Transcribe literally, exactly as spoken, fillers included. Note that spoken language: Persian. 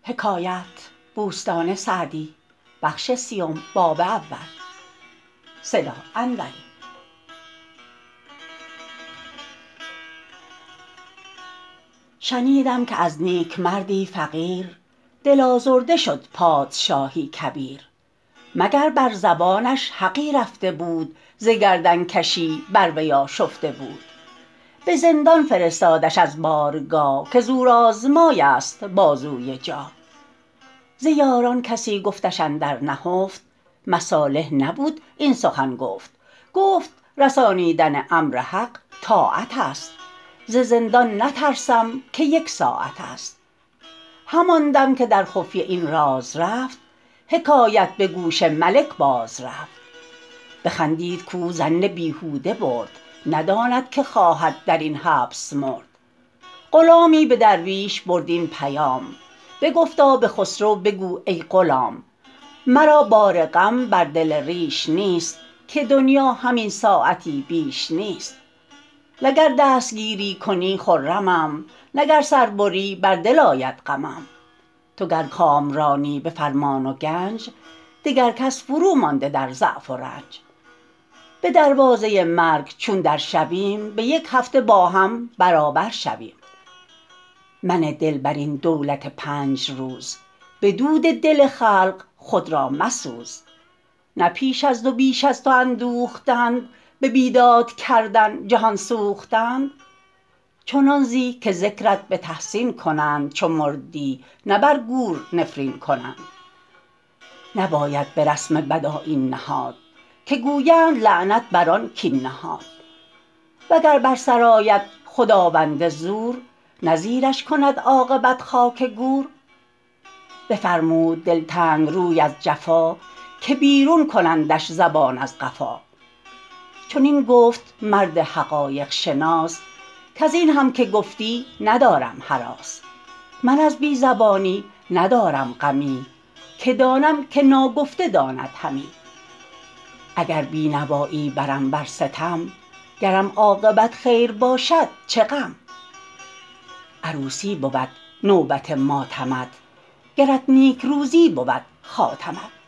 شنیدم که از نیکمردی فقیر دل آزرده شد پادشاهی کبیر مگر بر زبانش حقی رفته بود ز گردنکشی بر وی آشفته بود به زندان فرستادش از بارگاه که زورآزمای است بازوی جاه ز یاران کسی گفتش اندر نهفت مصالح نبود این سخن گفت گفت رسانیدن امر حق طاعت است ز زندان نترسم که یک ساعت است همان دم که در خفیه این راز رفت حکایت به گوش ملک باز رفت بخندید کاو ظن بیهوده برد نداند که خواهد درین حبس مرد غلامی به درویش برد این پیام بگفتا به خسرو بگو ای غلام مرا بار غم بر دل ریش نیست که دنیا همین ساعتی بیش نیست نه گر دستگیری کنی خرمم نه گر سر بری بر دل آید غمم تو گر کامرانی به فرمان و گنج دگر کس فرو مانده در ضعف و رنج به دروازه مرگ چون در شویم به یک هفته با هم برابر شویم منه دل برین دولت پنج روز به دود دل خلق خود را مسوز نه پیش از تو بیش از تو اندوختند به بیداد کردن جهان سوختند چنان زی که ذکرت به تحسین کنند چو مردی نه بر گور نفرین کنند نباید به رسم بد آیین نهاد که گویند لعنت بر آن کاین نهاد وگر بر سر آید خداوند زور نه زیرش کند عاقبت خاک گور بفرمود دلتنگ روی از جفا که بیرون کنندش زبان از قفا چنین گفت مرد حقایق شناس کزین هم که گفتی ندارم هراس من از بی زبانی ندارم غمی که دانم که ناگفته داند همی اگر بینوایی برم بر ستم گرم عاقبت خیر باشد چه غم عروسی بود نوبت ماتمت گرت نیک روزی بود خاتمت